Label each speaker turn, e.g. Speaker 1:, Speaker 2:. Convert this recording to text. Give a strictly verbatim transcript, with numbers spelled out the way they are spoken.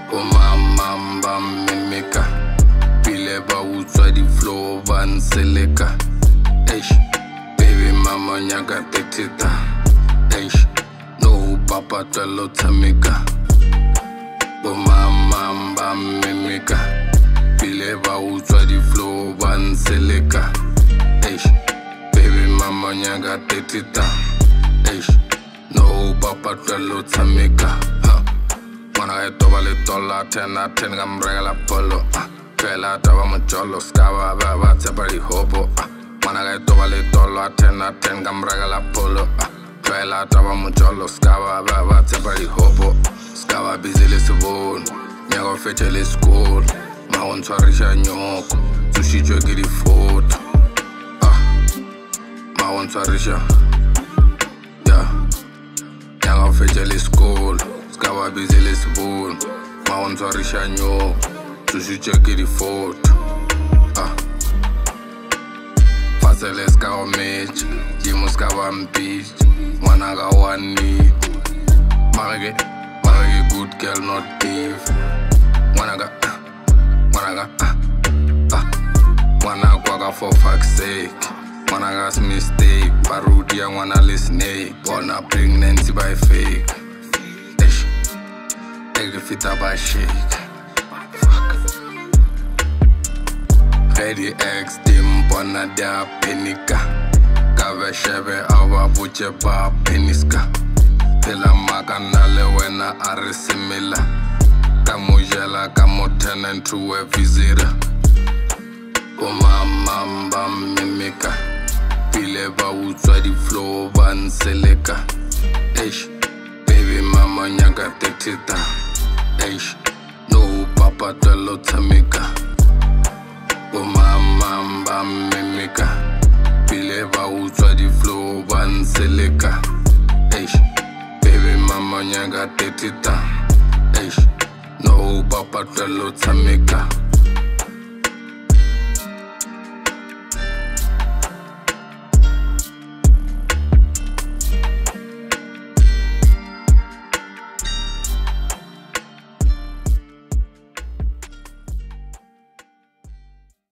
Speaker 1: O mama ba mimika Pile ba utswa di flow ba nseleka Eish Baby mama nyaga tektita Eish No papa telo tamika O mama ba mimika Pile ba utswa di flow ba nseleka Eish Baby mama nyaga tektita Eish No papa telo tamika When I toba le tola ten a ten gam regala polo Pela taba mo cholo skaba baba tepari hobo When I toba le tola ten a ten gam regala polo Pela taba mo cholo skaba baba tepari hobo Skaba busy le sebon Nyago feche le school Ma on twarisha nyoko Sushi jwe giri foto Ma on twarisha Yeah Nyago feche le school Skaba busy le spoon Ma on twarisha nyo Sushi check the photo Ah Fasele skaba match Jimu skaba mpitch Mwana ga one need Marage Marage good girl not thief Mwana ga Mwana ga Ah Mwana kwaga for fuck's sake Mwana ga's mistake Parudia mwana le snake Wanna pregnancy by fake Take fit up by shake. Fuck. Ready X team bona dia penika. Kave shebe awa buche ba peniska. Tela makanale wena arisimila. Kamujela kamotenen to a visitor. O mama ba mimika. Pile ba utswa di flow ba nseleka. Eish. Baby mama nyaga tektita Eish No papa telo tamika O mama ba mimika Pile ba utswa di flow ba nseleka Eish Baby mama nyaga tektita Eish No papa telo tamika